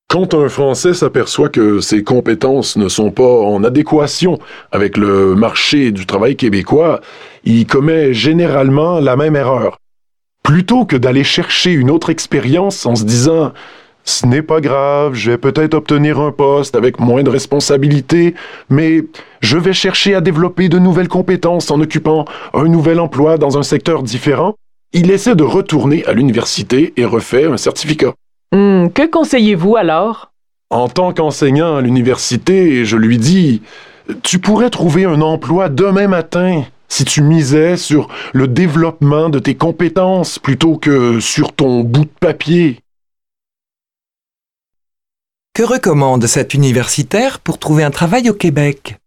Quand un Français s'aperçoit que ses compétences ne sont pas en adéquation avec le marché du travail québécois, il commet généralement la même erreur. Plutôt que d'aller chercher une autre expérience en se disant ce n'est pas grave, je vais peut-être obtenir un poste avec moins de responsabilités, mais je vais chercher à développer de nouvelles compétences en occupant un nouvel emploi dans un secteur différent, il essaie de retourner à l'université et refait un certificat. Que conseillez-vous alors? En tant qu'enseignant à l'université, je lui dis « Tu pourrais trouver un emploi demain matin si tu misais sur le développement de tes compétences plutôt que sur ton bout de papier. » Que recommande cet universitaire pour trouver un travail au Québec?